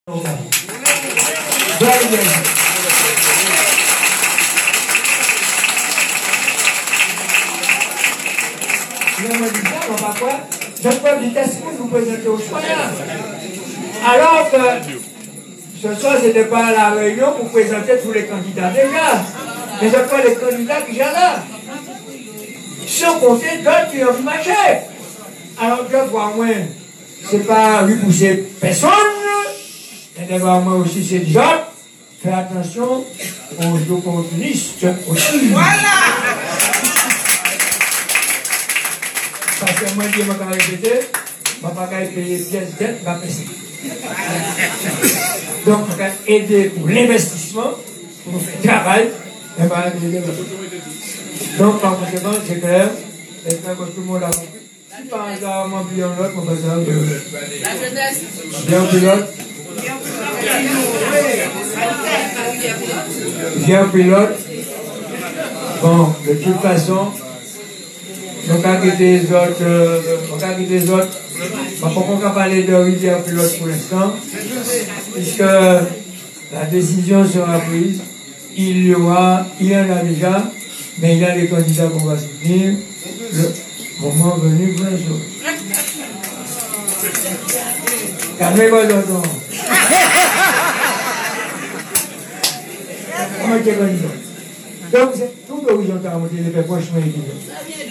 Je peux du test pour vous présenter aux citoyens. Alors que ce soir, ce n'était pas la réunion pour présenter tous les candidats déjà. Mais je prends les candidats qui sont là. Sans compter d'autres qui ont vu marcher. Alors je vois moi, c'est pas repousser personne. Et de voir moi aussi c'est des autres. Fais attention aux opportunistes aussi. Voilà! Parce que moi, je vais répéter, je ne vais pas payer pièces d'aide, je vais passer. Donc, on va aider pour l'investissement, pour faire le travail, et va aider. Donc, par conséquent, c'est clair, j'espère que tout le monde a compris. Si par hasard, moi, puis un autre, on va dire la jeunesse. Bien pilote. Bien pilote. Bon, de toute façon, on va quitter les autres, on va quitter les autres. On va parler de rivière pilote pour l'instant, puisque la décision sera prise. Il y en a déjà, mais il y a des candidats qu'on va soutenir. Le moment venu pour les autres. Calmez-vous donc. Comment tu es candidat? Donc, c'est tout l'horizontal, on dit, les franchement,